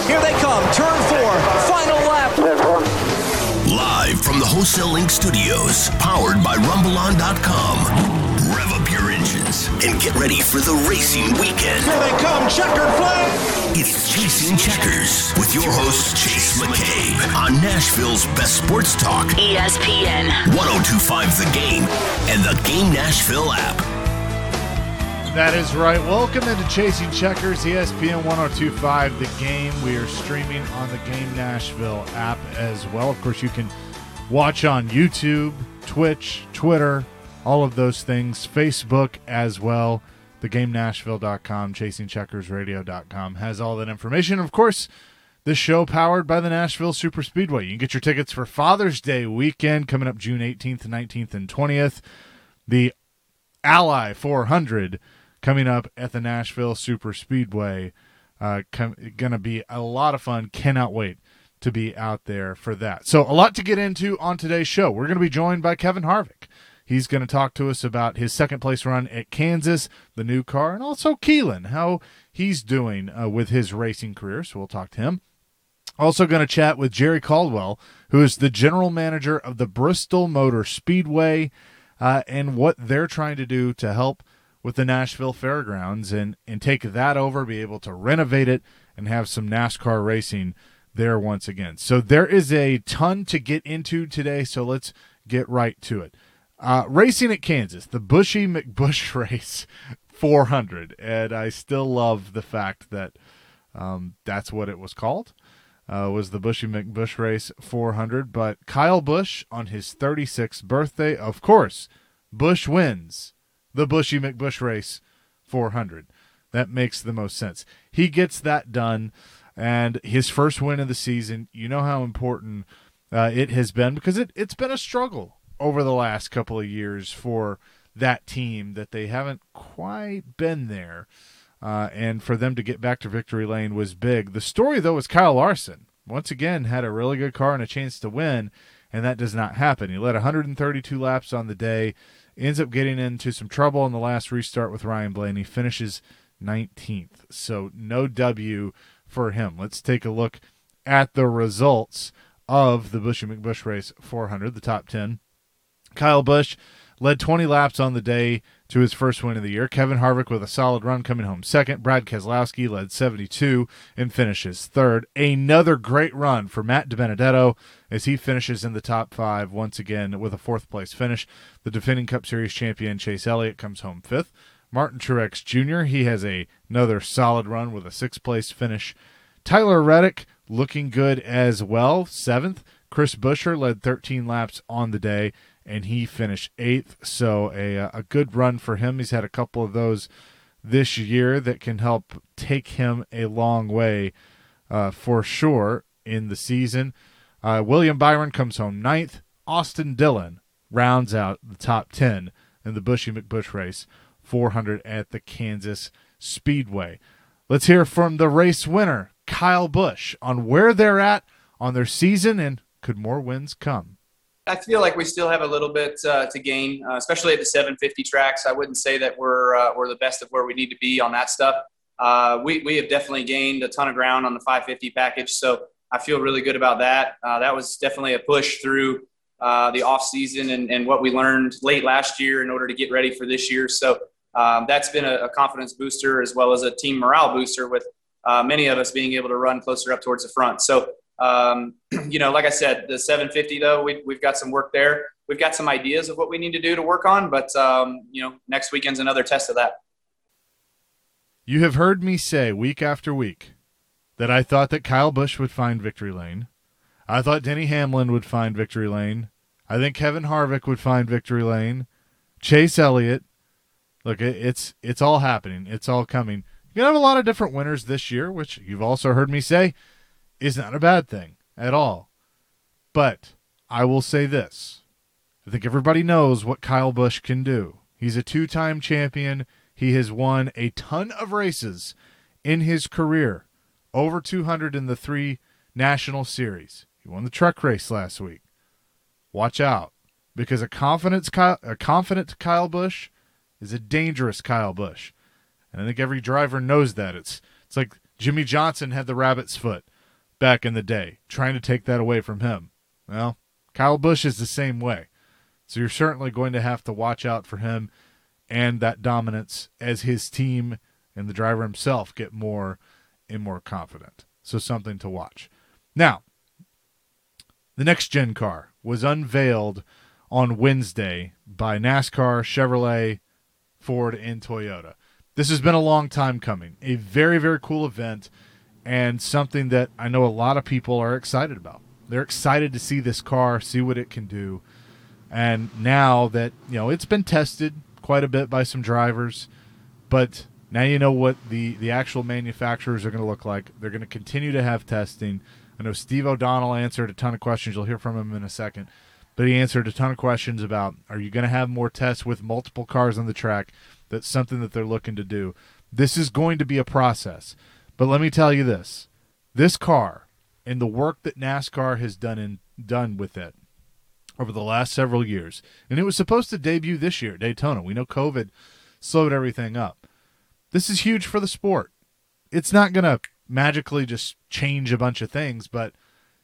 Here they come. Turn 4. Final lap. Live from the Wholesale Link Studios, powered by RumbleOn.com. Rev up your engines and get ready for the racing weekend. Here they come. Checkered flag. It's Chasing Checkers with your host, Chase McCabe, on Nashville's best sports talk. ESPN 102.5 The Game and the Game Nashville app. That is right. Welcome into Chasing Checkers, ESPN 102.5 The Game. We are streaming on the Game Nashville app as well. Of course, you can watch on YouTube, Twitch, Twitter, all of those things, Facebook as well. TheGameNashville.com, ChasingCheckersRadio.com has all that information. Of course, this show powered by the Nashville Superspeedway. You can get your tickets for Father's Day weekend coming up June 18th, 19th, and 20th. The Ally 400 coming up at the Nashville Superspeedway. Going to be a lot of fun. Cannot wait to be out there for that. So a lot to get into on today's show. We're going to be joined by Kevin Harvick. He's going to talk to us about his second-place run at Kansas, the new car, and also Keelan, how he's doing with his racing career. So we'll talk to him. Also going to chat with Jerry Caldwell, who is the general manager of the Bristol Motor Speedway, and what they're trying to do to help with the Nashville Fairgrounds and take that over, be able to renovate it, and have some NASCAR racing there once again. So there is a ton to get into today, so let's get right to it. Racing at Kansas, the Bushy McBush Race 400, and I still love the fact that that's what it was called, was the Bushy McBush Race 400. But Kyle Busch on his 36th birthday, of course, Busch wins the Bushy McBush Race 400. That makes the most sense. He gets that done, and his first win of the season. You know how important it has been, because it's been a struggle over the last couple of years for that team, that they haven't quite been there. And for them to get back to victory lane was big. The story, though, is Kyle Larson. Once again, had a really good car and a chance to win, and that does not happen. He led 132 laps on the day, ends up getting into some trouble in the last restart with Ryan Blaney, finishes 19th. So no W for him. Let's take a look at the results of the Bushy McBush Race 400, the top 10. Kyle Busch led 20 laps on the day to his first win of the year. Kevin Harvick with a solid run coming home second. Brad Keselowski led 72 and finishes third. Another great run for Matt DiBenedetto as he finishes in the top 5 once again with a fourth-place finish. The defending Cup Series champion Chase Elliott comes home fifth. Martin Truex Jr., he has another solid run with a sixth-place finish. Tyler Reddick looking good as well, seventh. Chris Buescher led 13 laps on the day, and he finished 8th, so a good run for him. He's had a couple of those this year that can help take him a long way for sure in the season. William Byron comes home 9th. Austin Dillon rounds out the top 10 in the Bushy McBush Race 400 at the Kansas Speedway. Let's hear from the race winner, Kyle Busch, on where they're at on their season and could more wins come. I feel like we still have a little bit to gain, especially at the 750 tracks. I wouldn't say that we're the best of where we need to be on that stuff. We have definitely gained a ton of ground on the 550 package, so I feel really good about that. That was definitely a push through the off season and what we learned late last year in order to get ready for this year. So that's been a confidence booster as well as a team morale booster, with many of us being able to run closer up towards the front. So like I said, the 750 though, we've got some work there. We've got some ideas of what we need to do to work on, but next weekend's another test of that. You have heard me say week after week that I thought that Kyle Busch would find victory lane. I thought Denny Hamlin would find victory lane. I think Kevin Harvick would find victory lane. Chase Elliott. Look, it's all happening. It's all coming. You're going to have a lot of different winners this year, which you've also heard me say is not a bad thing at all. But I will say this. I think everybody knows what Kyle Busch can do. He's a 2-time champion. He has won a ton of races in his career, over 200 in the 3 national series. He won the truck race last week. Watch out, because a confident Kyle Busch is a dangerous Kyle Busch. And I think every driver knows that. It's like Jimmy Johnson had the rabbit's foot back in the day, trying to take that away from him. Well, Kyle Busch is the same way. So you're certainly going to have to watch out for him and that dominance as his team and the driver himself get more and more confident. So something to watch. Now, the next gen car was unveiled on Wednesday by NASCAR, Chevrolet, Ford, and Toyota. This has been a long time coming. A very, very cool event and something that I know a lot of people are excited about. They're excited to see this car, see what it can do. And now that, it's been tested quite a bit by some drivers, but now you know what the actual manufacturers are going to look like. They're going to continue to have testing. I know Steve O'Donnell answered a ton of questions. You'll hear from him in a second. But he answered a ton of questions about, are you going to have more tests with multiple cars on the track? That's something that they're looking to do. This is going to be a process. But let me tell you this. This car and the work that NASCAR has done with it over the last several years, and it was supposed to debut this year at Daytona. We know COVID slowed everything up. This is huge for the sport. It's not going to magically just change a bunch of things, but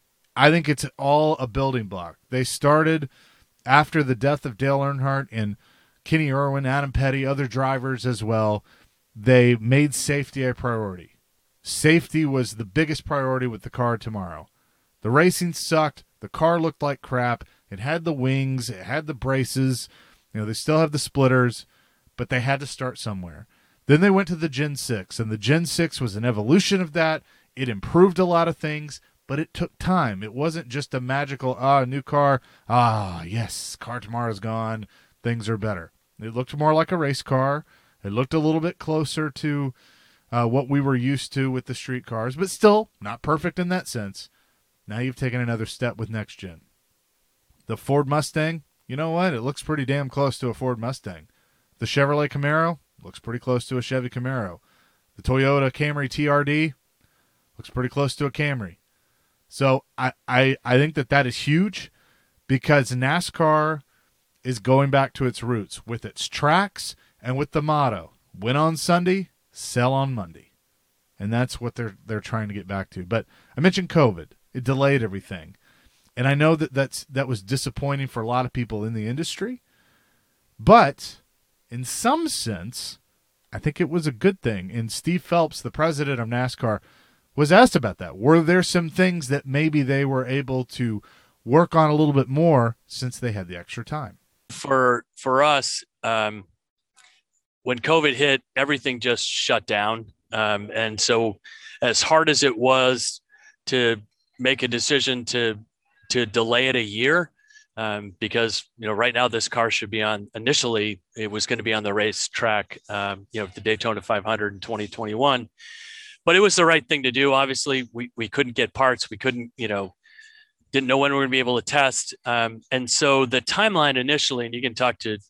I think it's all a building block. They started after the death of Dale Earnhardt and Kenny Irwin, Adam Petty, other drivers as well. They made safety a priority. Safety was the biggest priority with the car tomorrow. The racing sucked. The car looked like crap. It had the wings. It had the braces. They still have the splitters, but they had to start somewhere. Then they went to the Gen 6, and the Gen 6 was an evolution of that. It improved a lot of things, but it took time. It wasn't just a magical, new car. Yes, car tomorrow's gone. Things are better. It looked more like a race car. It looked a little bit closer to what we were used to with the street cars, but still not perfect in that sense. Now you've taken another step with next gen. The Ford Mustang, you know what? It looks pretty damn close to a Ford Mustang. The Chevrolet Camaro looks pretty close to a Chevy Camaro. The Toyota Camry TRD looks pretty close to a Camry. So I think that is huge because NASCAR is going back to its roots with its tracks and with the motto, win on Sunday, sell on Monday. And that's what they're trying to get back to. But I mentioned COVID. It delayed everything. And I know that was disappointing for a lot of people in the industry. But in some sense, I think it was a good thing. And Steve Phelps, the president of NASCAR, was asked about that. Were there some things that maybe they were able to work on a little bit more since they had the extra time? For us, when COVID hit, everything just shut down. And so as hard as it was to make a decision to delay it a year, because, right now this car should be initially it was going to be on the racetrack, the Daytona 500 in 2021, but it was the right thing to do. Obviously we couldn't get parts. We couldn't, didn't know when we were going to be able to test. And so the timeline initially, and you can talk to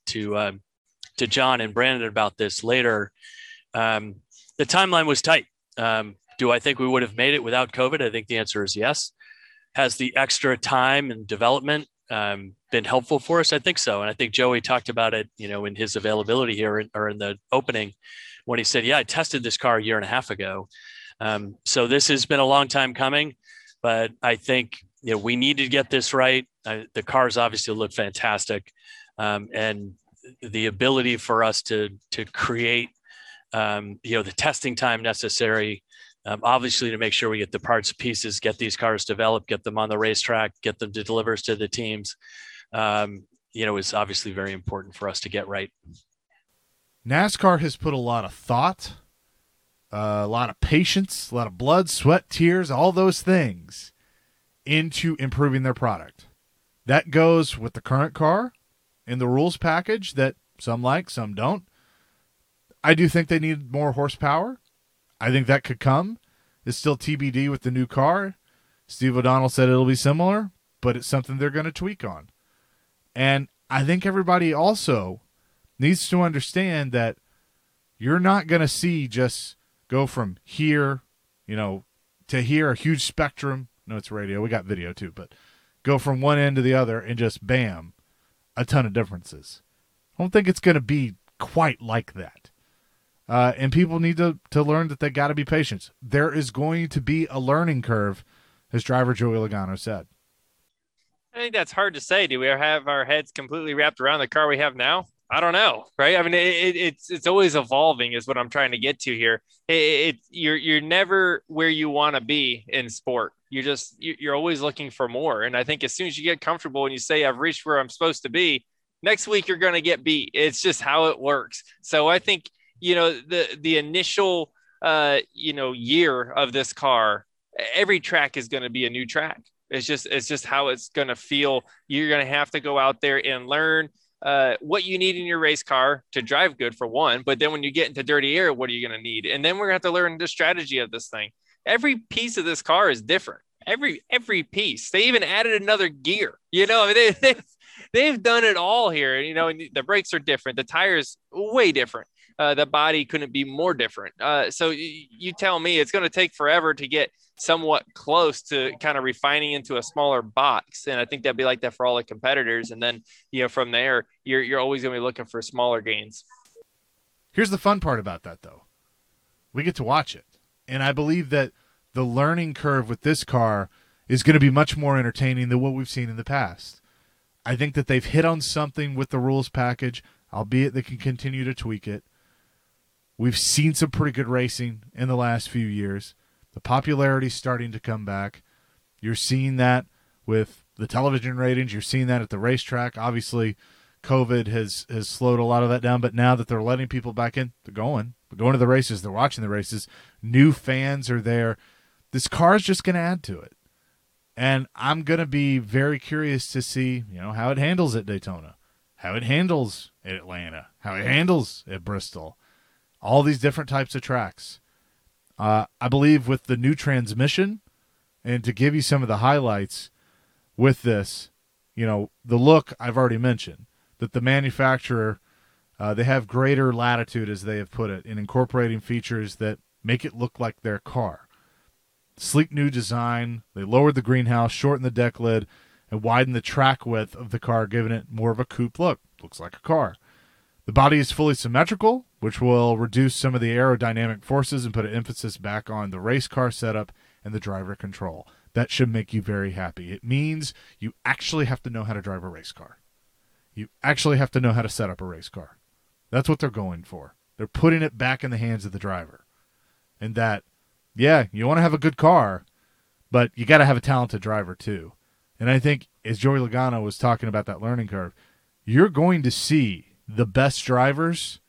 John and Brandon about this later. The timeline was tight. Do I think we would have made it without COVID? I think the answer is yes. Has the extra time and development been helpful for us? I think so. And I think Joey talked about it, in his availability here or in the opening when he said, I tested this car a year and a half ago. So this has been a long time coming, but I think, we need to get this right. The cars obviously look fantastic. And the ability for us to create, the testing time necessary, obviously to make sure we get the parts, pieces, get these cars developed, get them on the racetrack, get them to deliver to the teams, is obviously very important for us to get right. NASCAR has put a lot of thought, a lot of patience, a lot of blood, sweat, tears, all those things into improving their product. That goes with the current car and the rules package that some like, some don't. I do think they need more horsepower. I think that could come. It's still TBD with the new car. Steve O'Donnell said it'll be similar, but it's something they're going to tweak on. And I think everybody also needs to understand that you're not going to see just go from here, to here, a huge spectrum. No, it's radio. We got video too, but go from one end to the other and just bam, a ton of differences. I don't think it's going to be quite like that. And people need to learn that they got to be patient. There is going to be a learning curve as driver Joey Logano said. I think that's hard to say. Do we have our heads completely wrapped around the car we have now? I don't know, right? I mean, it's always evolving, is what I'm trying to get to here. You're never where you want to be in sport. You're always looking for more. And I think as soon as you get comfortable and you say I've reached where I'm supposed to be, next week you're going to get beat. It's just how it works. So I think the initial year of this car, every track is going to be a new track. It's just how it's going to feel. You're going to have to go out there and learn what you need in your race car to drive good, for one. But then when you get into dirty air, what are you going to need? And then we're going to have to learn the strategy of this thing. Every piece of this car is different. Every piece. They even added another gear. I mean, they've done it all here. And the brakes are different. The tires way different. The body couldn't be more different. So you tell me it's going to take forever to get somewhat close to kind of refining into a smaller box. And I think that'd be like that for all the competitors. And then, from there, you're always going to be looking for smaller gains. Here's the fun part about that, though. We get to watch it. And I believe that the learning curve with this car is going to be much more entertaining than what we've seen in the past. I think that they've hit on something with the rules package, albeit they can continue to tweak it. We've seen some pretty good racing in the last few years. The popularity's starting to come back. You're seeing that with the television ratings. You're seeing that at the racetrack. Obviously, COVID has slowed a lot of that down, but now that they're letting people back in, they're going to the races. They're watching the races. New fans are there. This car is just going to add to it. And I'm going to be very curious to see, how it handles at Daytona, how it handles at Atlanta, how it handles at Bristol, all these different types of tracks. I believe with the new transmission, and to give you some of the highlights with this, the look I've already mentioned, that the manufacturer, they have greater latitude, as they have put it, in incorporating features that make it look like their car. Sleek new design. They lowered the greenhouse, shortened the deck lid, and widened the track width of the car, giving it more of a coupe look. Looks like a car. The body is fully symmetrical, which will reduce some of the aerodynamic forces and put an emphasis back on the race car setup and the driver control. That should make you very happy. It means you actually have to know how to drive a race car. You actually have to know how to set up a race car. That's what they're going for. They're putting it back in the hands of the driver. And that, you want to have a good car, but you got to have a talented driver too. And I think, as Joey Logano was talking about that learning curve, you're going to see the best drivers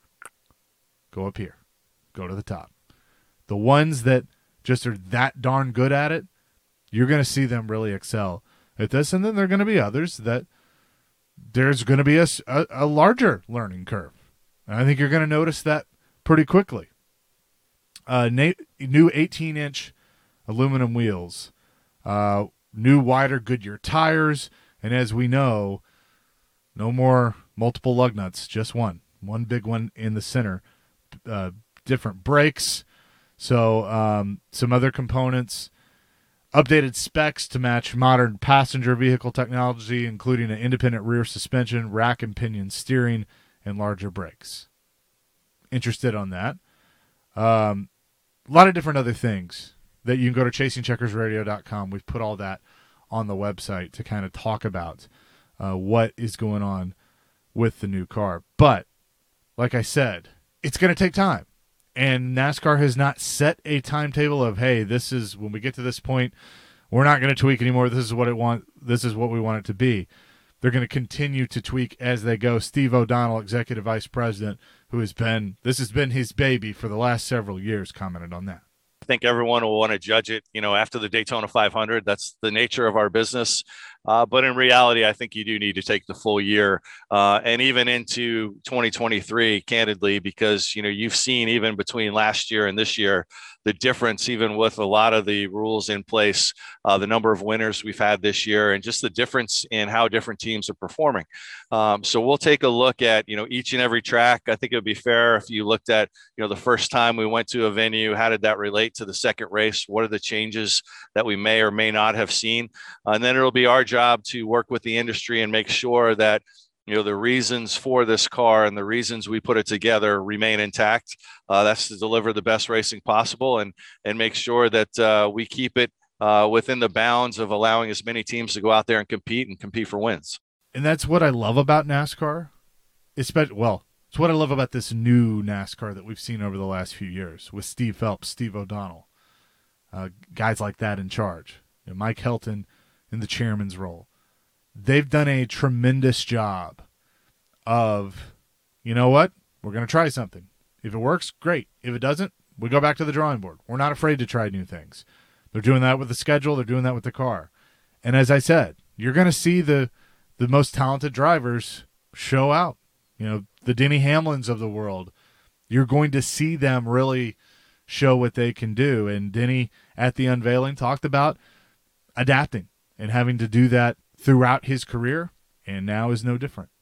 go up here, go to the top. The ones that just are that darn good at it, you're going to see them really excel at this. And then there are going to be others that there's going to be a larger learning curve. And I think you're going to notice that pretty quickly. New 18-inch aluminum wheels, new wider Goodyear tires, and as we know, no more multiple lug nuts, just one big one in the center. Different brakes, so some other components, updated specs to match modern passenger vehicle technology, including an independent rear suspension, rack and pinion steering, and larger brakes. Interested on that. A lot of different other things that you can go to chasingcheckersradio.com. We've put all that on the website to kind of talk about what is going on with the new car. But like I said, it's going to take time. And NASCAR has not set a timetable of, hey, this is when we get to this point, we're not going to tweak anymore. This is what we want it to be. They're going to continue to tweak as they go. Steve O'Donnell, Executive Vice President, this has been his baby for the last several years, commented on that. I think everyone will want to judge it, after the Daytona 500. That's the nature of our business. But in reality, I think you do need to take the full year and even into 2023, candidly, because, you've seen even between last year and this year, the difference, even with a lot of the rules in place, the number of winners we've had this year, and just the difference in how different teams are performing. So we'll take a look at, each and every track. I think it would be fair if you looked at, the first time we went to a venue, how did that relate to the second race? What are the changes that we may or may not have seen? And then it'll be our job to work with the industry and make sure that the reasons for this car and the reasons we put it together remain intact. That's to deliver the best racing possible and make sure that we keep it within the bounds of allowing as many teams to go out there and compete for wins. And that's what I love about NASCAR. It's what I love about this new NASCAR that we've seen over the last few years with Steve Phelps, Steve O'Donnell, guys like that in charge. Mike Helton in the chairman's role. They've done a tremendous job of, you know what, we're going to try something. If it works, great. If it doesn't, we go back to the drawing board. We're not afraid to try new things. They're doing that with the schedule. They're doing that with the car. And as I said, you're going to see the most talented drivers show out. The Denny Hamlins of the world. You're going to see them really show what they can do. And Denny, at the unveiling, talked about adapting and having to do that throughout his career, and now is no different.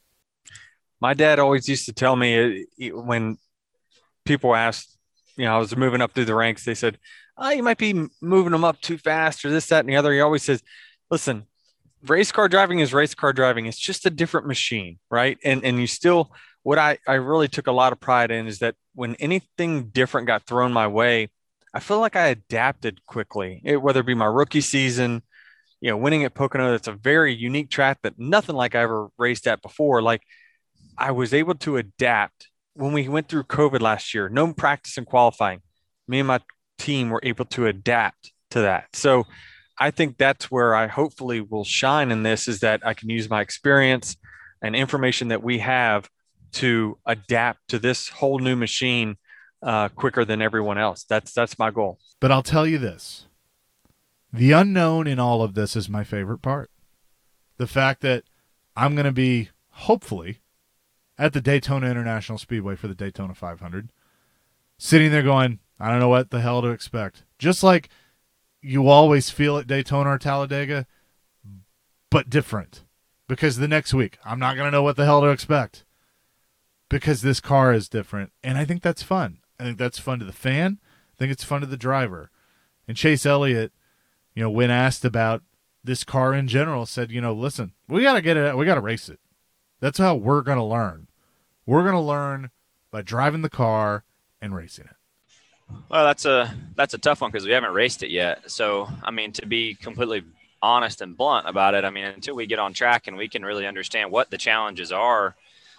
My dad always used to tell me when people asked, I was moving up through the ranks, they said, oh, you might be moving them up too fast or this, that, and the other. He always says, listen, race car driving is race car driving. It's just a different machine, right? And you still, what I really took a lot of pride in is that when anything different got thrown my way, I feel like I adapted quickly, whether it be my rookie season, winning at Pocono. That's a very unique track that nothing like I ever raced at before. Like, I was able to adapt when we went through COVID last year, no practice and qualifying. Me and my team were able to adapt to that. So I think that's where I hopefully will shine in this, is that I can use my experience and information that we have to adapt to this whole new machine quicker than everyone else. That's my goal. But I'll tell you this. The unknown in all of this is my favorite part. The fact that I'm going to be, hopefully, at the Daytona International Speedway for the Daytona 500, sitting there going, I don't know what the hell to expect. Just like you always feel at Daytona or Talladega, but different. Because the next week, I'm not going to know what the hell to expect. Because this car is different. And I think that's fun. I think that's fun to the fan. I think it's fun to the driver. And Chase Elliott, when asked about this car in general, said, listen, we got to get it. We got to race it. That's how we're going to learn. We're going to learn by driving the car and racing it. Well, that's a tough one because we haven't raced it yet. So, to be completely honest and blunt about it, until we get on track and we can really understand what the challenges are,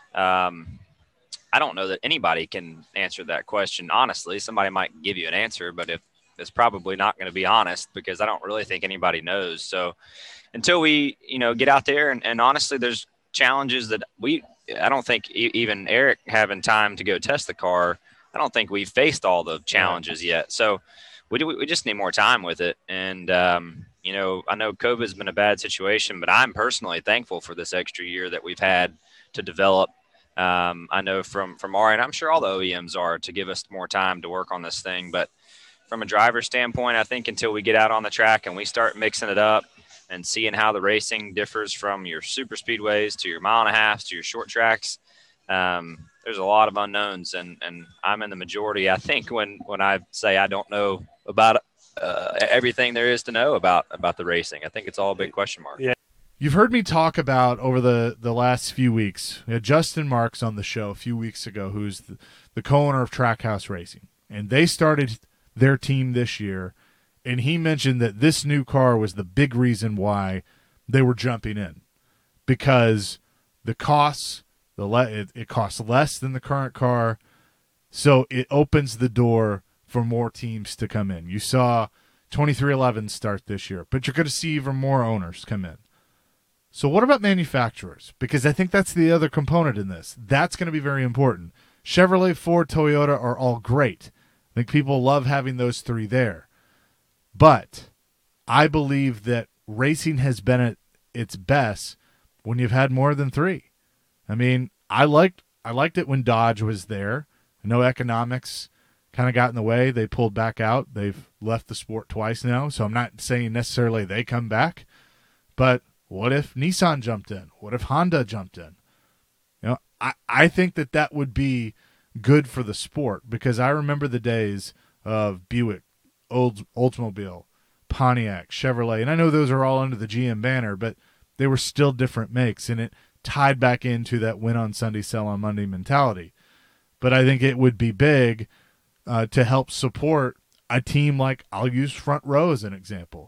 I don't know that anybody can answer that question honestly. Somebody might give you an answer, but if it's probably not going to be honest, because I don't really think anybody knows. So until we, get out there and honestly, there's challenges that I don't think even Eric having time to go test the car, I don't think we've faced all the challenges yet. So we just need more time with it. And, I know COVID's been a bad situation, but I'm personally thankful for this extra year that we've had to develop. I know from Ari, and I'm sure all the OEMs are, to give us more time to work on this thing. But from a driver standpoint, I think until we get out on the track and we start mixing it up and seeing how the racing differs from your super speedways to your mile and a half to your short tracks, there's a lot of unknowns, and I'm in the majority. I think when I say I don't know about everything there is to know about the racing, I think it's all a big question mark. Yeah. You've heard me talk about over the last few weeks. We had Justin Marks on the show a few weeks ago, who's the co-owner of Trackhouse Racing, and they started their team this year, and he mentioned that this new car was the big reason why they were jumping in, because the costs, it costs less than the current car, so it opens the door for more teams to come in. You saw 2311 start this year, but you're going to see even more owners come in. So what about manufacturers? Because I think that's the other component in this. That's going to be very important. Chevrolet, Ford, Toyota are all great. I think people love having those three there. But I believe that racing has been at its best when you've had more than three. I liked it when Dodge was there. I know economics kind of got in the way. They pulled back out. They've left the sport twice now, so I'm not saying necessarily they come back. But what if Nissan jumped in? What if Honda jumped in? I think that would be good for the sport, because I remember the days of Buick, Oldsmobile, Pontiac, Chevrolet, and I know those are all under the GM banner, but they were still different makes, and it tied back into that win on Sunday, sell on Monday mentality. But I think it would be big to help support a team like, I'll use Front Row as an example.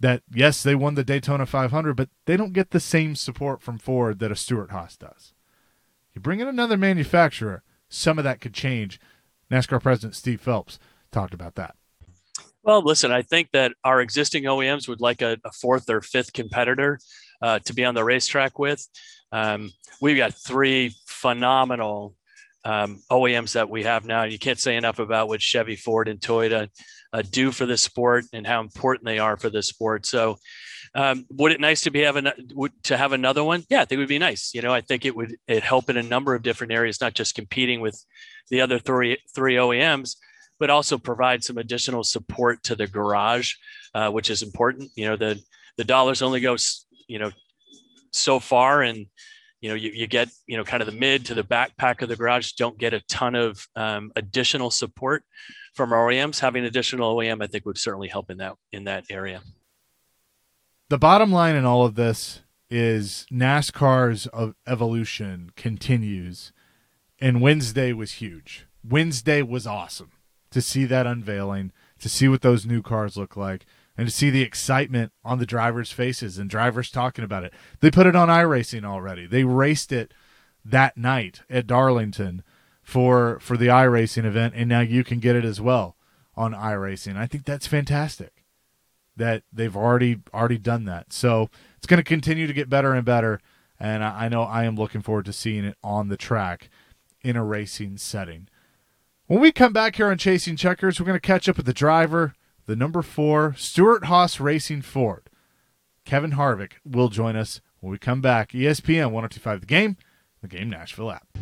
that, yes, they won the Daytona 500, but they don't get the same support from Ford that a Stewart-Haas does. You bring in another manufacturer, some of that could change. NASCAR President Steve Phelps talked about that. Well, listen, I think that our existing OEMs would like a fourth or fifth competitor to be on the racetrack with. We've got three phenomenal OEMs that we have now. You can't say enough about what Chevy, Ford, and Toyota do for the sport and how important they are for the sport. So would it nice to have another one? Yeah, I think it would be nice. I think it'd help in a number of different areas, not just competing with the other three OEMs, but also provide some additional support to the garage, which is important. The dollars only go, so far, and you get kind of the mid to the backpack of the garage don't get a ton of additional support from our OEMs. Having additional OEM, I think, would certainly help in that area. The bottom line in all of this is NASCAR's evolution continues, and Wednesday was huge. Wednesday was awesome to see that unveiling, to see what those new cars look like, and to see the excitement on the drivers' faces and drivers talking about it. They put it on iRacing already. They raced it that night at Darlington for the iRacing event, and now you can get it as well on iRacing. I think that's fantastic that they've already done that. So it's going to continue to get better and better, and I know I am looking forward to seeing it on the track in a racing setting. When we come back here on Chasing Checkers, we're going to catch up with the driver, the number 4 Stewart-Haas Racing Ford. Kevin Harvick will join us when we come back. ESPN 102.5 The Game Nashville app.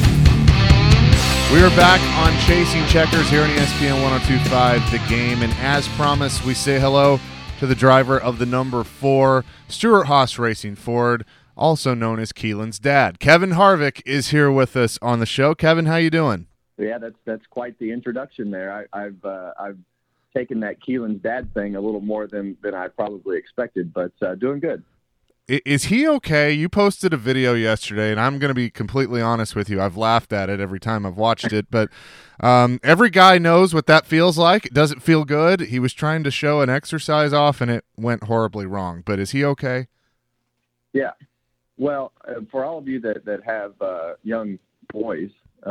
We are back on Chasing Checkers here on ESPN 102.5 The Game, and as promised, we say hello to the driver of the number 4 Stewart-Haas Racing Ford, also known as Keelan's dad. Kevin Harvick is here with us on the show. Kevin, how you doing? Yeah, that's quite the introduction there. I've taken that Keelan's dad thing a little more than I probably expected, but doing good. Is he okay? You posted a video yesterday, and I'm going to be completely honest with you. I've laughed at it every time I've watched it, but every guy knows what that feels like. It doesn't feel good. He was trying to show an exercise off, and it went horribly wrong. But is he okay? Yeah. Well, for all of you that have young boys,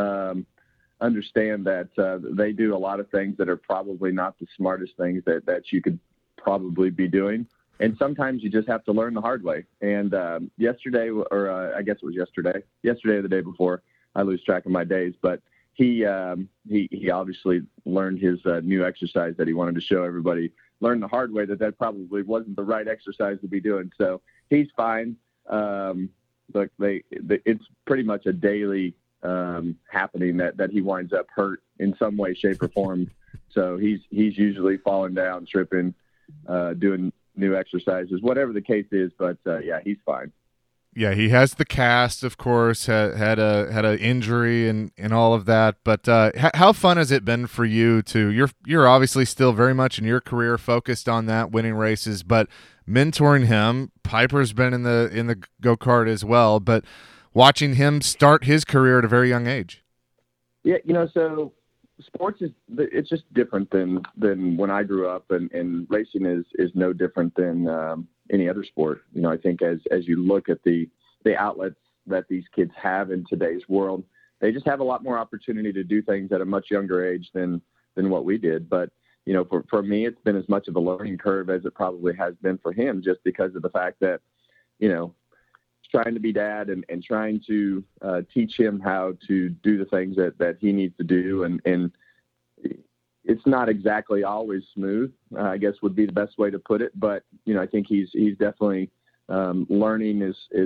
understand that they do a lot of things that are probably not the smartest things that you could probably be doing. And sometimes you just have to learn the hard way. And yesterday, or I guess it was yesterday or the day before, I lose track of my days, but he obviously learned his new exercise that he wanted to show everybody, learned the hard way that probably wasn't the right exercise to be doing. So he's fine. Look, it's pretty much a daily happening that he winds up hurt in some way, shape, or form. So he's usually falling down, tripping, doing new exercises, whatever the case is. But yeah, he's fine. Yeah, he has the cast, of course, had a injury and all of that. But how fun has it been for you you're obviously still very much in your career focused on that, winning races, but mentoring him. Piper's been in the go-kart as well, but watching him start his career at a very young age. Yeah, so sports it's just different than when I grew up, and racing is no different than any other sport. I think as you look at the outlets that these kids have in today's world, they just have a lot more opportunity to do things at a much younger age than what we did. But for me, it's been as much of a learning curve as it probably has been for him, just because of the fact that trying to be dad and trying to teach him how to do the things that he needs to do. And it's not exactly always smooth, I guess would be the best way to put it. But, I think he's definitely learning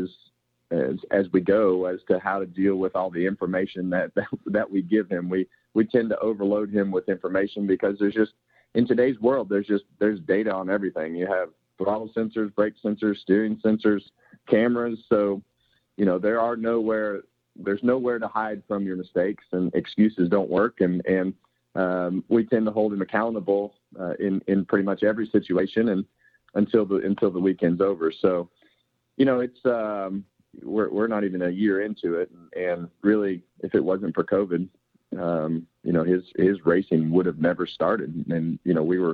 as we go as to how to deal with all the information that we give him. We tend to overload him with information because there's just, in today's world, there's data on everything. You have throttle sensors, brake sensors, steering sensors, cameras. So, there's nowhere to hide from your mistakes, and excuses don't work. And we tend to hold him accountable in pretty much every situation, and until the weekend's over. So, it's we're not even a year into it, and really, if it wasn't for COVID, his racing would have never started. And we were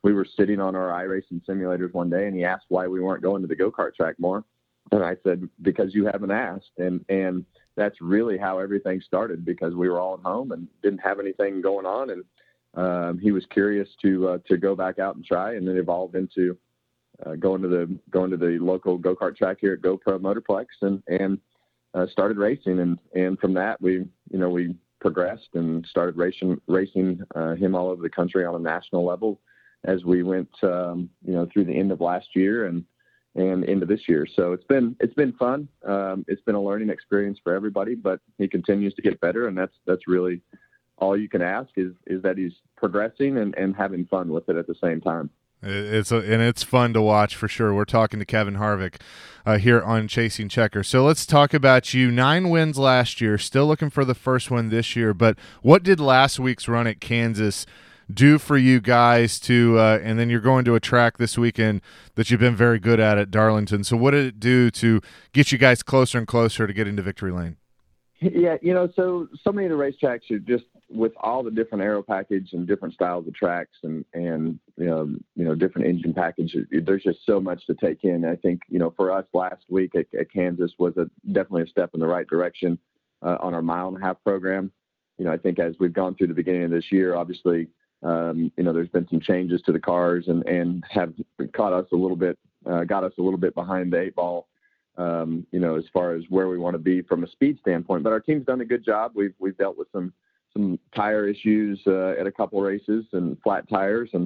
we were sitting on our iRacing simulators one day, and he asked why we weren't going to the go-kart track more. And I said, because you haven't asked. And that's really how everything started, because we were all at home and didn't have anything going on. And he was curious to go back out and try, and it evolved into going to the local go-kart track here at GoPro Motorplex and started racing. And from that, we progressed and started racing him all over the country on a national level as we went, through the end of last year and into this year. So it's been fun. It's been a learning experience for everybody, but he continues to get better, and that's really all you can ask is that he's progressing and having fun with it at the same time. It's fun to watch for sure. We're talking to Kevin Harvick here on Chasing Checkers. So let's talk about you. 9 wins last year, still looking for the first one this year. But what did last week's run at Kansas do for you guys and then you're going to a track this weekend that you've been very good at Darlington. So what did it do to get you guys closer and closer to getting to victory lane? Yeah, so many of the racetracks are just with all the different aero package and different styles of tracks and different engine package. There's just so much to take in. I think, for us last week at Kansas was definitely a step in the right direction on our 1.5 mile program. I think as we've gone through the beginning of this year, obviously, there's been some changes to the cars and have got us a little bit behind the 8 ball. As far as where we want to be from a speed standpoint, but our team's done a good job. We've dealt with some tire issues at a couple races and flat tires, and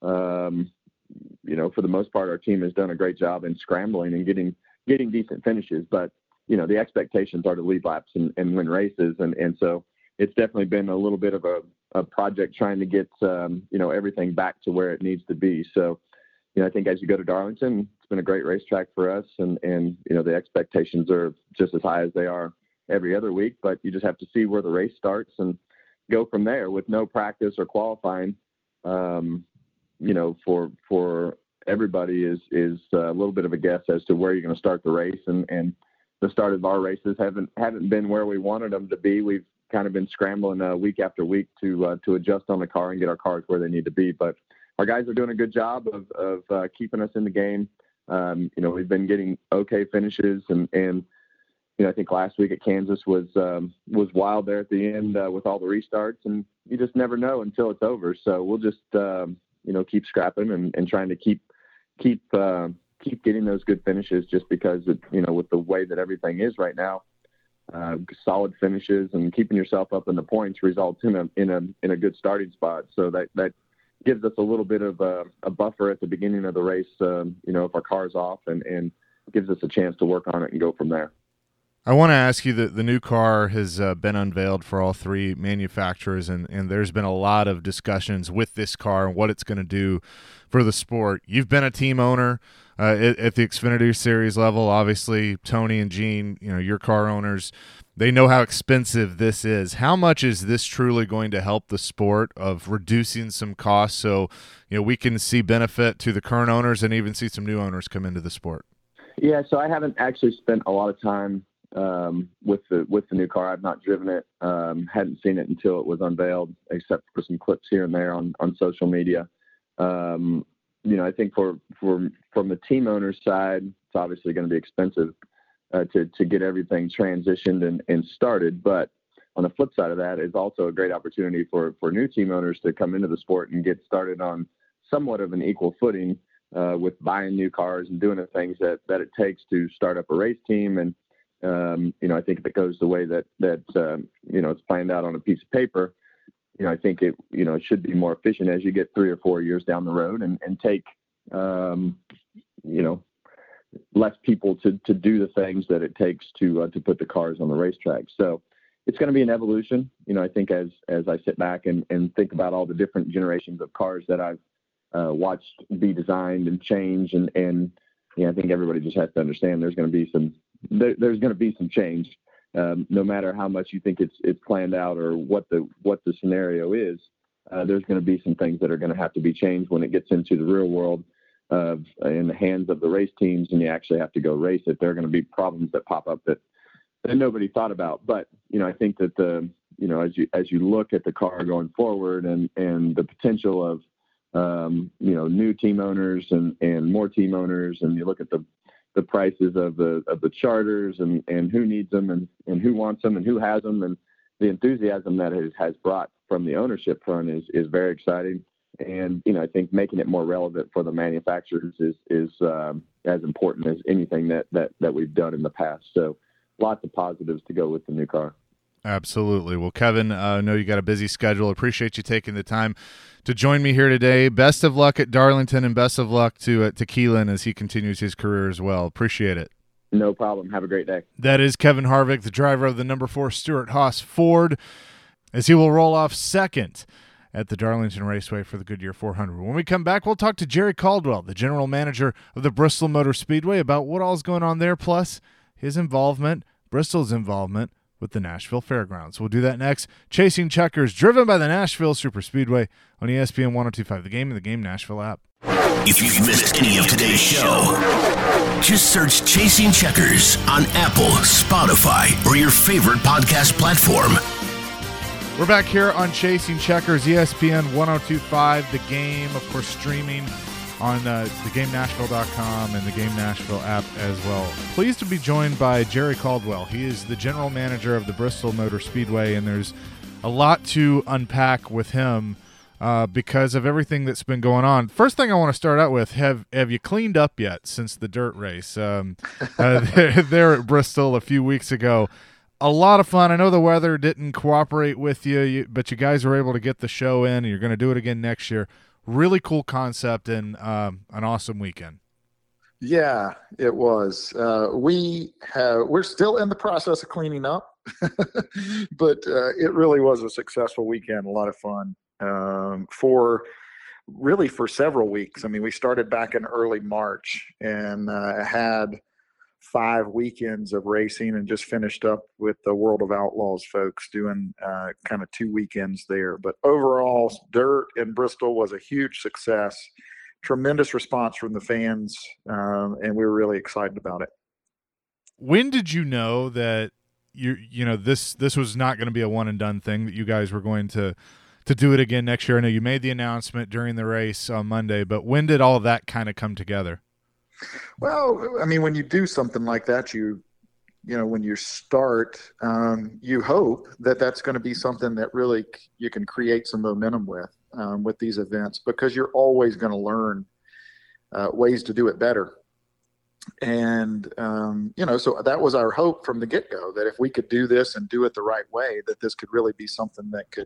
for the most part, our team has done a great job in scrambling and getting decent finishes. But the expectations are to lead laps and win races, and so it's definitely been a little bit of a project trying to get everything back to where it needs to be. So. I think as you go to Darlington, it's been a great racetrack for us, and the expectations are just as high as they are every other week. But you just have to see where the race starts and go from there with no practice or qualifying. For everybody is a little bit of a guess as to where you're going to start the race, and the start of our races haven't been where we wanted them to be. We've kind of been scrambling week after week to adjust on the car and get our cars where they need to be, but. Our guys are doing a good job of keeping us in the game. We've been getting okay finishes, and I think last week at Kansas was wild there at the end with all the restarts, and you just never know until it's over. So we'll just keep scrapping and trying to keep getting those good finishes, just because with the way that everything is right now, solid finishes and keeping yourself up in the points results in a good starting spot. So that gives us a little bit of a buffer at the beginning of the race, if our car's off, and gives us a chance to work on it and go from there. I want to ask you that the new car has been unveiled for all 3 manufacturers, and there's been a lot of discussions with this car and what it's going to do for the sport. You've been a team owner at the Xfinity Series level. Obviously, Tony and Gene, your car owners, they know how expensive this is. How much is this truly going to help the sport of reducing some costs so we can see benefit to the current owners and even see some new owners come into the sport? Yeah, so I haven't actually spent a lot of time with the new car. I've not driven it, hadn't seen it until it was unveiled, except for some clips here and there on social media. I think from the team owner's side, it's obviously going to be expensive to get everything transitioned and started. But on the flip side of that is also a great opportunity for new team owners to come into the sport and get started on somewhat of an equal footing with buying new cars and doing the things that it takes to start up a race team. And, I think if it goes the way that it's planned out on a piece of paper, I think it should be more efficient as you get 3 or 4 years down the road and take, less people to do the things that it takes to put the cars on the racetrack. So it's going to be an evolution. I think as I sit back and think about all the different generations of cars that I've watched be designed and change, and I think everybody just has to understand there's going to be some change. No matter how much you think it's planned out or what the scenario is, there's going to be some things that are going to have to be changed when it gets into the real world in the hands of the race teams, and you actually have to go race it. There are going to be problems that pop up that nobody thought about. But I think that as you look at the car going forward and the potential of new team owners and more team owners, and you look at the prices of the charters and who needs them and who wants them and who has them, and the enthusiasm that it has brought from the ownership front is very exciting. And, I think making it more relevant for the manufacturers is as important as anything that we've done in the past. So lots of positives to go with the new car. Absolutely. Well, Kevin, I know you got a busy schedule. Appreciate you taking the time to join me here today. Best of luck at Darlington, and best of luck to Keelan as he continues his career as well. Appreciate it. No problem. Have a great day. That is Kevin Harvick, the driver of the number 4 Stewart-Haas Ford, as he will roll off second at the Darlington Raceway for the Goodyear 400. When we come back, we'll talk to Jerry Caldwell, the general manager of the Bristol Motor Speedway, about what all is going on there, plus his involvement, Bristol's involvement, with the Nashville Fairgrounds. We'll do that next. Chasing Checkers, driven by the Nashville Superspeedway on ESPN 102.5, The Game and the Game Nashville app. If you've missed any of today's show, just search Chasing Checkers on Apple, Spotify, or your favorite podcast platform. We're back here on Chasing Checkers, ESPN 102.5, The Game, of course, streaming on thegamenashville.com and the Game Nashville app as well. Pleased to be joined by Jerry Caldwell. He is the general manager of the Bristol Motor Speedway, and there's a lot to unpack with him because of everything that's been going on. First thing I want to start out with, have you cleaned up yet since the dirt race there at Bristol a few weeks ago? A lot of fun. I know the weather didn't cooperate with you, but you guys were able to get the show in, and you're going to do it again next year. Really cool concept and an awesome weekend. Yeah, it was. We're still in the process of cleaning up, but it really was a successful weekend. A lot of fun for several weeks. I mean, we started back in early March and had 5 weekends of racing and just finished up with the World of Outlaws folks doing kind of 2 weekends there. But overall, dirt in Bristol was a huge success. Tremendous response from the fans, and we were really excited about it. When did you know that this was not going to be a one and done thing, that you guys were going to do it again next year? I know you made the announcement during the race on Monday, but when did all of that kind of come together? Well, I mean, when you do something like that, when you start, you hope that that's going to be something that really you can create some momentum with these events, because you're always going to learn ways to do it better. And, so that was our hope from the get-go, that if we could do this and do it the right way, that this could really be something that could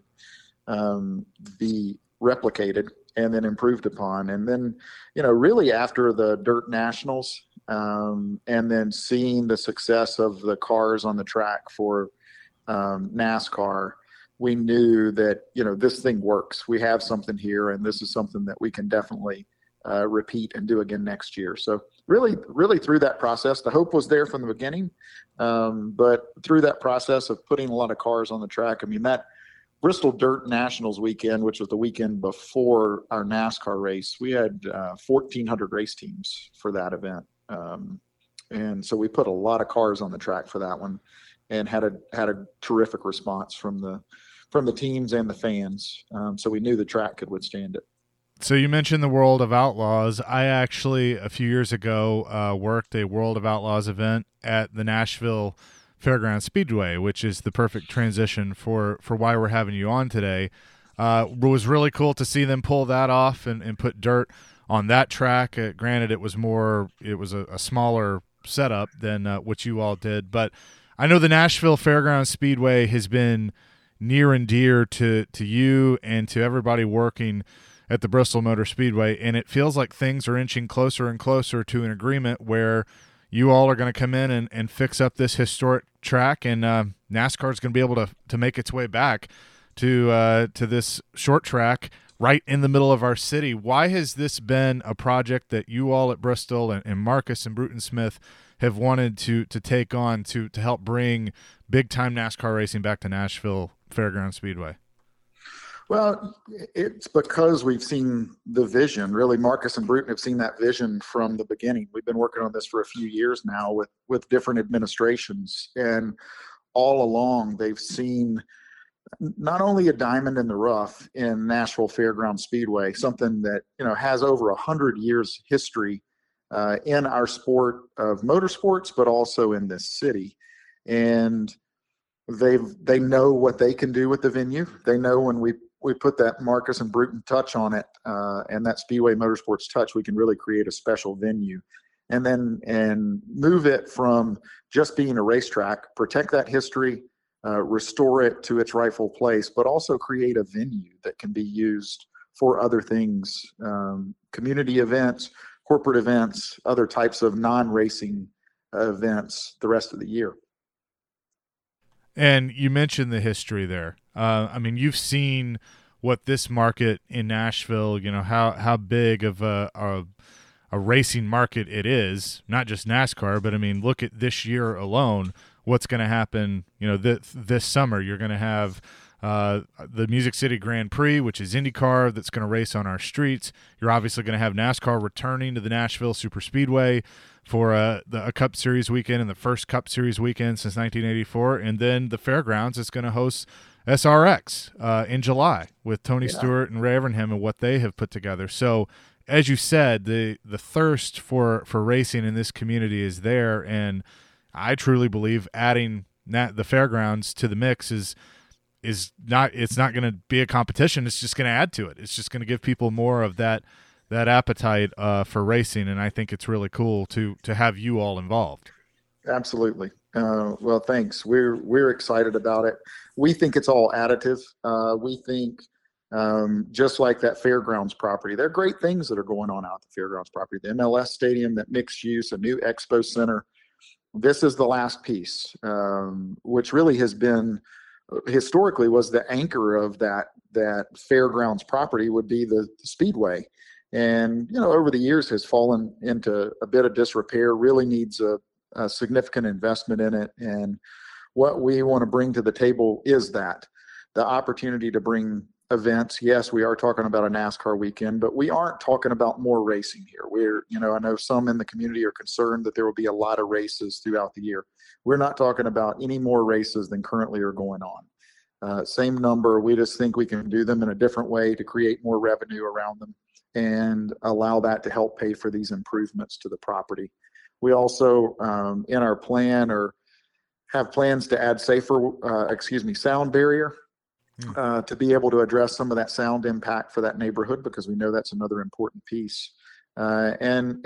be replicated and then improved upon. And then, really after the Dirt Nationals, and then seeing the success of the cars on the track for NASCAR, we knew that, this thing works. We have something here, and this is something that we can definitely repeat and do again next year. So really through that process, the hope was there from the beginning. But through that process of putting a lot of cars on the track, I mean, that Bristol Dirt Nationals weekend, which was the weekend before our NASCAR race, we had 1,400 race teams for that event. And so we put a lot of cars on the track for that one, and had a terrific response from the teams and the fans. So we knew the track could withstand it. So you mentioned the World of Outlaws. I actually, a few years ago, worked a World of Outlaws event at the Nashville Fairgrounds Speedway, which is the perfect transition for why we're having you on today. It was really cool to see them pull that off and put dirt on that track. Granted, it was a smaller setup than what you all did, but I know the Nashville Fairgrounds Speedway has been near and dear to you and to everybody working at the Bristol Motor Speedway, and it feels like things are inching closer and closer to an agreement where you all are going to come in and fix up this historic track, and NASCAR is going to be able to make its way back to this short track right in the middle of our city. Why has this been a project that you all at Bristol and Marcus and Bruton Smith have wanted to take on to help bring big-time NASCAR racing back to Nashville Fairgrounds Speedway? Well, it's because we've seen the vision. Really, Marcus and Bruton have seen that vision from the beginning. We've been working on this for a few years now with different administrations, and all along they've seen not only a diamond in the rough in Nashville Fairgrounds Speedway, something that, has over 100 years history in our sport of motorsports, but also in this city. And they know what they can do with the venue. They know when we put that Marcus and Bruton touch on it, and that Speedway Motorsports touch, we can really create a special venue. And move it from just being a racetrack, protect that history, restore it to its rightful place, but also create a venue that can be used for other things, community events, corporate events, other types of non-racing events the rest of the year. And you mentioned the history there. You've seen what this market in Nashville, how big of a racing market it is, not just NASCAR, but look at this year alone, what's going to happen, this summer. You're going to have the Music City Grand Prix, which is IndyCar, that's going to race on our streets. You're obviously going to have NASCAR returning to the Nashville Superspeedway for a Cup Series weekend, and the first Cup Series weekend since 1984. And then the Fairgrounds is going to host SRX in July with Tony Stewart and Ray Evernham and what they have put together. So, as you said, the thirst for racing in this community is there, and I truly believe adding the Fairgrounds to the mix is not going to be a competition. It's just going to add to it. It's just going to give people more of that appetite for racing, and I think it's really cool to have you all involved. Absolutely. Well, thanks. We're excited about it. We think it's all additive. We think just like that Fairgrounds property, there are great things that are going on out at the Fairgrounds property. The MLS Stadium, that mixed use, a new expo center. This is the last piece, which really has been historically was the anchor of that Fairgrounds property would be the Speedway. And, over the years has fallen into a bit of disrepair, really needs a significant investment in it. And what we want to bring to the table is the opportunity to bring events. Yes, we are talking about a NASCAR weekend, but we aren't talking about more racing here. I know some in the community are concerned that there will be a lot of races throughout the year. We're not talking about any more races than currently are going on. Same number. We just think we can do them in a different way to create more revenue around them and allow that to help pay for these improvements to the property. We also, in our plan, have plans to add sound barrier to be able to address some of that sound impact for that neighborhood, because we know that's another important piece. And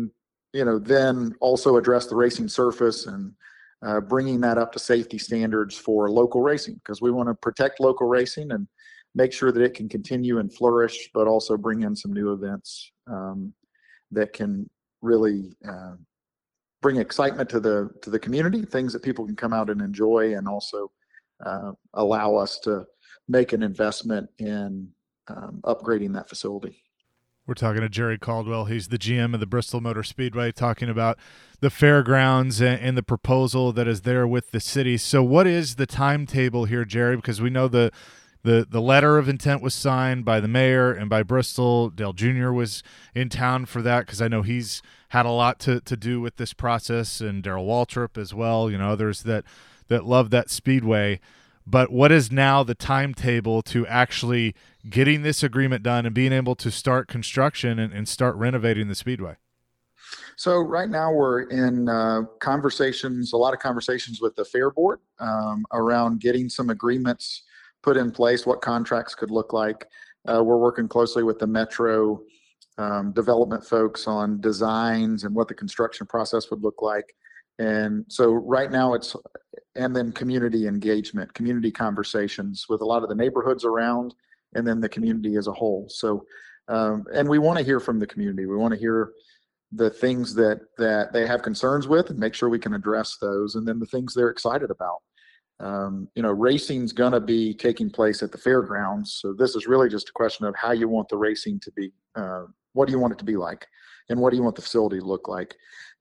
then also address the racing surface and bringing that up to safety standards for local racing, because we want to protect local racing and make sure that it can continue and flourish, but also bring in some new events that can really bring excitement to the community, things that people can come out and enjoy, and also allow us to make an investment in upgrading that facility. We're talking to Jerry Caldwell. He's the GM of the Bristol Motor Speedway, talking about the Fairgrounds and the proposal that is there with the city. So what is the timetable here, Jerry? Because we know the letter of intent was signed by the mayor and by Bristol. Dale Jr. was in town for that, because I know he's had a lot to do with this process, and Darrell Waltrip as well, others that love that speedway. But what is now the timetable to actually getting this agreement done and being able to start construction and start renovating the speedway? So right now we're in a lot of conversations with the Fair Board around getting some agreements put in place, what contracts could look like. We're working closely with the Metro development folks on designs and what the construction process would look like. And so right now and then community engagement, community conversations with a lot of the neighborhoods around, and then the community as a whole. So, and we want to hear from the community. We want to hear the things that they have concerns with and make sure we can address those. And then the things they're excited about. Racing's going to be taking place at the Fairgrounds. So this is really just a question of how you want the racing to be. What do you want it to be like? And what do you want the facility to look like?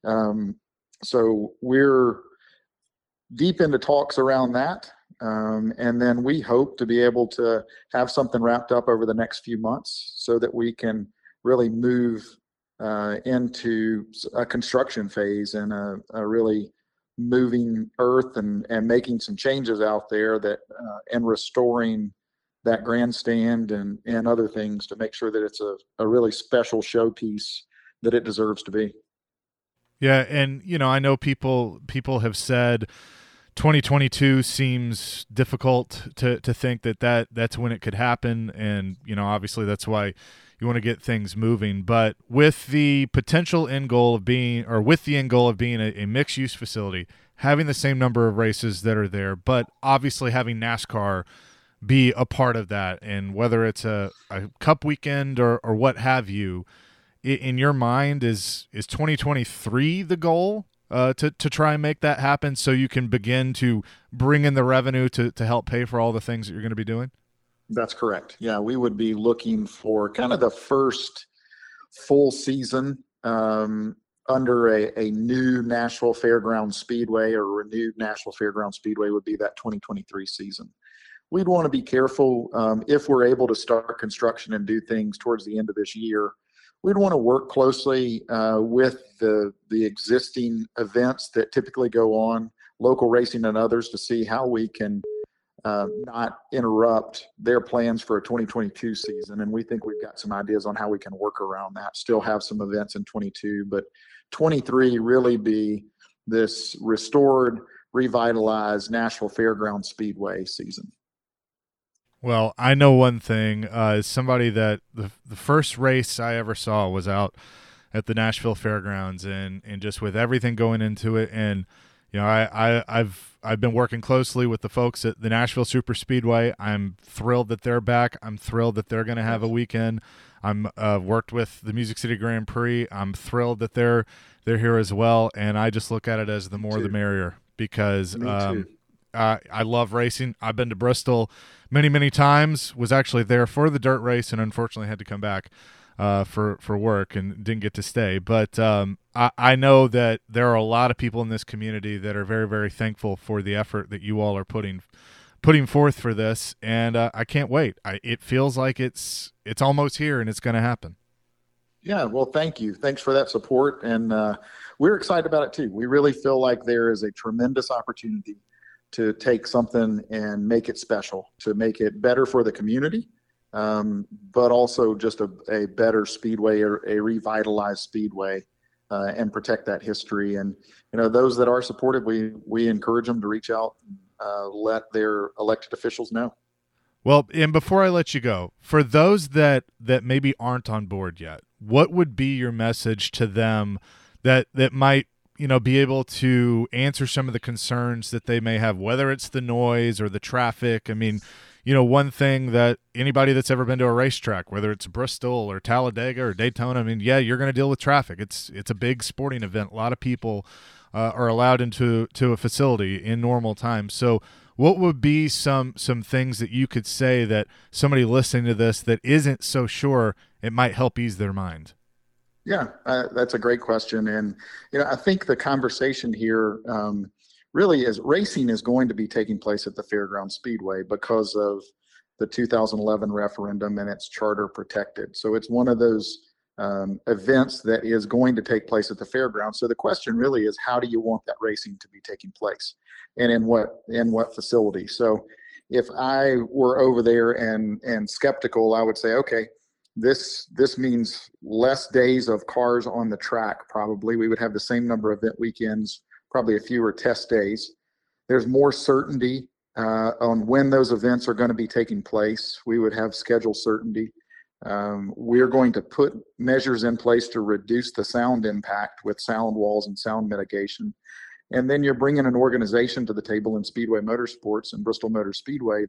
So we're deep into talks around that. And then we hope to be able to have something wrapped up over the next few months so that we can really move into a construction phase and a really moving earth and making some changes out there that and restoring that grandstand and other things to make sure that it's a really special showpiece that it deserves to be. Yeah, and I know people have said 2022 seems difficult to think that's when it could happen, and obviously that's why you want to get things moving. But with the potential end goal of being, or with the end goal of being a mixed use facility, having the same number of races that are there, but obviously having NASCAR be a part of that, and whether it's a cup weekend or what have you, in your mind, is 2023 the goal to try and make that happen so you can begin to bring in the revenue to help pay for all the things that you're going to be doing? That's correct. Yeah, we would be looking for kind of the first full season under a new Nashville Fairgrounds Speedway, or renewed Nashville Fairgrounds Speedway would be that 2023 season. We'd want to be careful if we're able to start construction and do things towards the end of this year. We'd want to work closely with the existing events that typically go on, local racing and others, to see how we can not interrupt their plans for a 2022 season. And we think we've got some ideas on how we can work around that, still have some events in 22, but 23 really be this restored, revitalized Nashville Fairgrounds Speedway season. Well, I know one thing, as somebody that the first race I ever saw was out at the Nashville Fairgrounds, and just with everything going into it. And, I've been working closely with the folks at the Nashville Super Speedway. I'm thrilled that they're back. I'm thrilled that they're going to have a weekend. I'm worked with the Music City Grand Prix. I'm thrilled that they're here as well. And I just look at it as the more the merrier, because I love racing. I've been to Bristol many, many times, was actually there for the dirt race, and unfortunately had to come back for work and didn't get to stay. But I know that there are a lot of people in this community that are very, very thankful for the effort that you all are putting forth for this, and I can't wait. It feels like it's almost here, and it's going to happen. Yeah, well, thank you. Thanks for that support, and we're excited about it too. We really feel like there is a tremendous opportunity to take something and make it special, to make it better for the community, but also just a better speedway, or a revitalized speedway, and protect that history. And those that are supportive, we encourage them to reach out, let their elected officials know. Well, and before I let you go, for those that maybe aren't on board yet, what would be your message to them that might be able to answer some of the concerns that they may have, whether it's the noise or the traffic? I mean, one thing that anybody that's ever been to a racetrack, whether it's Bristol or Talladega or Daytona, I mean, yeah, you're going to deal with traffic. It's a big sporting event. A lot of people are allowed into a facility in normal times. So what would be some things that you could say that somebody listening to this that isn't so sure, it might help ease their mind? Yeah, that's a great question. And, I think the conversation here really is, racing is going to be taking place at the Fairgrounds Speedway because of the 2011 referendum, and it's charter protected. So it's one of those events that is going to take place at the fairgrounds. So the question really is, how do you want that racing to be taking place, and in what facility? So if I were over there and skeptical, I would say, okay, this means less days of cars on the track. Probably we would have the same number of event weekends, probably a fewer test days. There's more certainty on when those events are going to be taking place. We would have schedule certainty. We're going to put measures in place to reduce the sound impact with sound walls and sound mitigation. And then you're bringing an organization to the table in Speedway Motorsports and Bristol Motor Speedway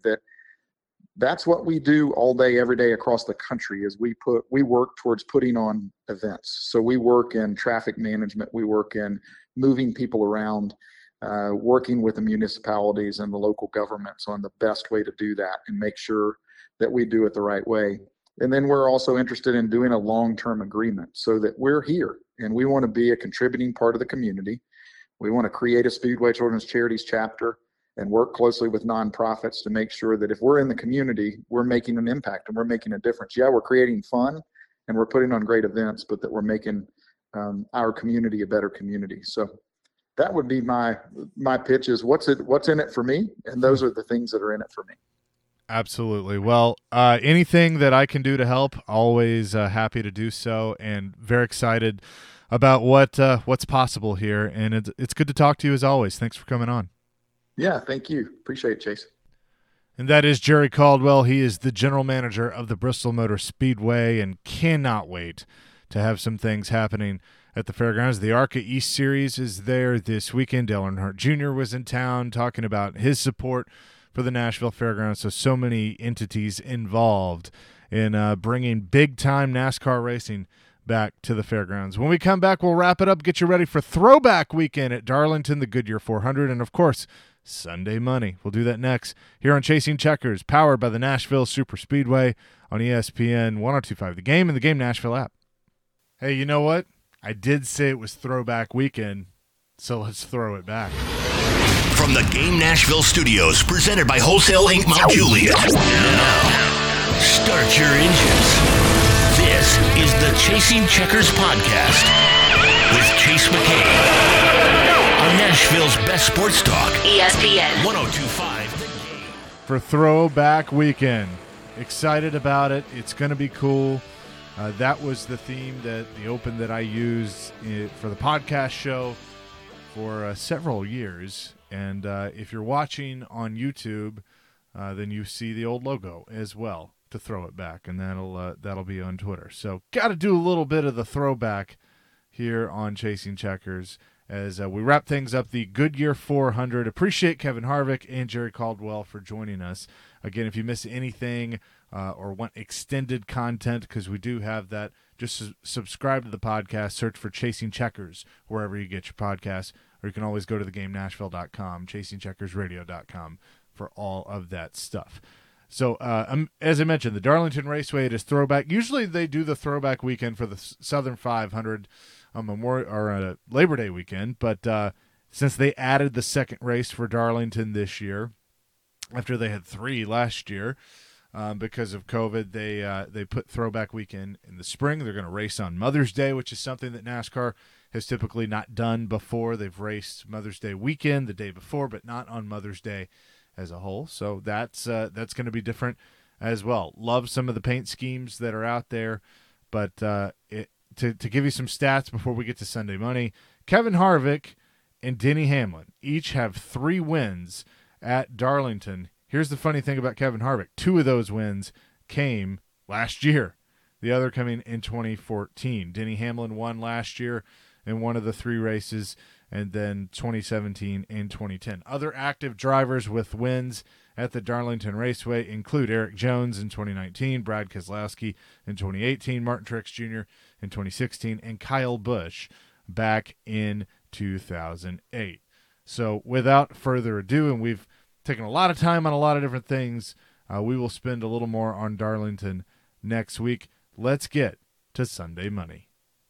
that's what we do all day, every day across the country, is we work towards putting on events. So we work in traffic management, we work in moving people around, working with the municipalities and the local governments on the best way to do that and make sure that we do it the right way. And then we're also interested in doing a long-term agreement so that we're here and we want to be a contributing part of the community. We want to create a Speedway Children's Charities chapter and work closely with nonprofits to make sure that if we're in the community, we're making an impact and we're making a difference. Yeah, we're creating fun and we're putting on great events, but that we're making our community a better community. So that would be my pitch is what's in it for me, and those are the things that are in it for me. Absolutely. Well, anything that I can do to help, always happy to do so, and very excited about what's possible here. And it's good to talk to you as always. Thanks for coming on. Yeah, thank you. Appreciate it, Chase. And that is Jerry Caldwell. He is the general manager of the Bristol Motor Speedway and cannot wait to have some things happening at the fairgrounds. The ARCA East Series is there this weekend. Dale Earnhardt Jr. was in town talking about his support for the Nashville Fairgrounds. So many entities involved in bringing big-time NASCAR racing back to the fairgrounds. When we come back, we'll wrap it up, get you ready for Throwback Weekend at Darlington, the Goodyear 400, and, of course, Sunday Money. We'll do that next here on Chasing Checkers, powered by the Nashville Super Speedway on ESPN 102.5 The Game and the Game Nashville app. Hey, you know what? I did say it was Throwback Weekend, so let's throw it back. From the Game Nashville studios, presented by Wholesale Inc. Mount Juliet. Now, start your engines. This is the Chasing Checkers podcast with Chase McCabe on Nashville's best sports talk, ESPN 102.5 The Game. For Throwback Weekend. Excited about it. It's going to be cool. That was the theme, the open that I used for the podcast show for several years. And if you're watching on YouTube, then you see the old logo as well to throw it back, and that'll be on Twitter. So got to do a little bit of the throwback here on Chasing Checkers as we wrap things up. The Goodyear 400. Appreciate Kevin Harvick and Jerry Caldwell for joining us. Again, if you miss anything or want extended content, because we do have that, just subscribe to the podcast. Search for Chasing Checkers wherever you get your podcasts. Or you can always go to thegamenashville.com, chasingcheckersradio.com for all of that stuff. So, as I mentioned, the Darlington Raceway, it is Throwback. Usually they do the Throwback Weekend for the Southern 500 Labor Day weekend. But since they added the second race for Darlington this year, after they had 3 last year, because of COVID, they put Throwback Weekend in the spring. They're going to race on Mother's Day, which is something that NASCAR has typically not done before. They've raced Mother's Day weekend the day before, but not on Mother's Day as a whole. So that's going to be different as well. Love some of the paint schemes that are out there, but to give you some stats before we get to Sunday Money, Kevin Harvick and Denny Hamlin each have 3 wins at Darlington. Here's the funny thing about Kevin Harvick. 2 of those wins came last year, the other coming in 2014. Denny Hamlin won last year in one of the 3 races, and then 2017 and 2010. Other active drivers with wins at the Darlington Raceway include Eric Jones in 2019, Brad Keselowski in 2018, Martin Truex Jr. in 2016, and Kyle Busch back in 2008. So without further ado, and we've taken a lot of time on a lot of different things, we will spend a little more on Darlington next week. Let's get to Sunday Money.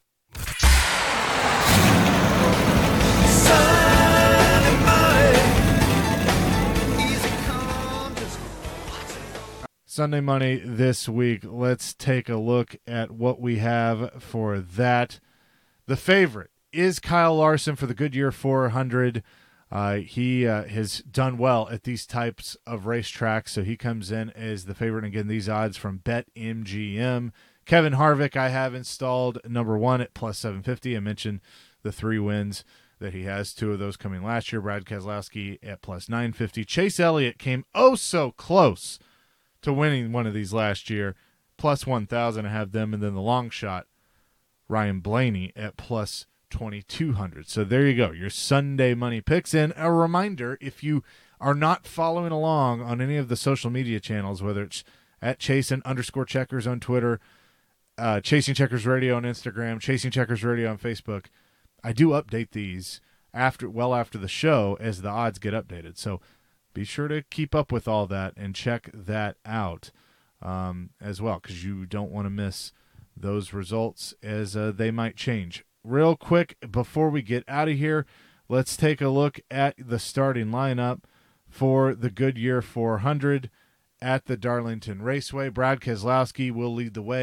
Sunday Money this week. Let's take a look at what we have for that. The favorite is Kyle Larson for the Goodyear 400. He has done well at these types of racetracks, so he comes in as the favorite. Again, these odds from BetMGM. Kevin Harvick I have installed number 1 at plus 750. I mentioned the 3 wins that he has, 2 of those coming last year. Brad Keselowski at plus 950. Chase Elliott came so close to winning one of these last year, plus 1,000. I have them, and then the long shot, Ryan Blaney at plus 2,200. So there you go, your Sunday Money picks. And a reminder, if you are not following along on any of the social media channels, whether it's at Chasing_Checkers on Twitter, Chasing Checkers Radio on Instagram, Chasing Checkers Radio on Facebook, I do update these after the show as the odds get updated. So be sure to keep up with all that and check that out as well, because you don't want to miss those results as they might change. Real quick, before we get out of here, let's take a look at the starting lineup for the Goodyear 400 at the Darlington Raceway. Brad Keselowski will lead the way.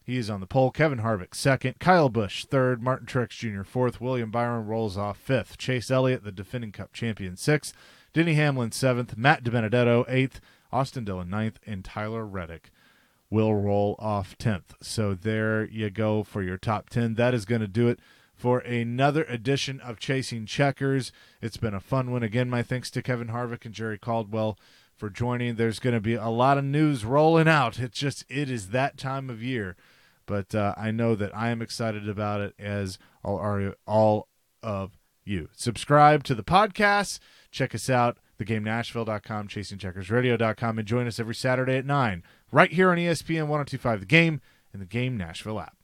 He is on the pole. Kevin Harvick, second. Kyle Busch, third. Martin Truex Jr., fourth. William Byron rolls off fifth. Chase Elliott, the defending Cup champion, sixth. Denny Hamlin, seventh. Matt DiBenedetto, eighth. Austin Dillon, ninth. And Tyler Reddick will roll off 10th. So there you go for your top 10. That is going to do it for another edition of Chasing Checkers. It's been a fun one. Again, my thanks to Kevin Harvick and Jerry Caldwell for joining. There's going to be a lot of news rolling out. It is that time of year. But I know that I am excited about it, as are all of you. Subscribe to the podcast. Check us out, thegamenashville.com, chasingcheckersradio.com, and join us every Saturday at 9 right here on ESPN 102.5 The Game and the Game Nashville app.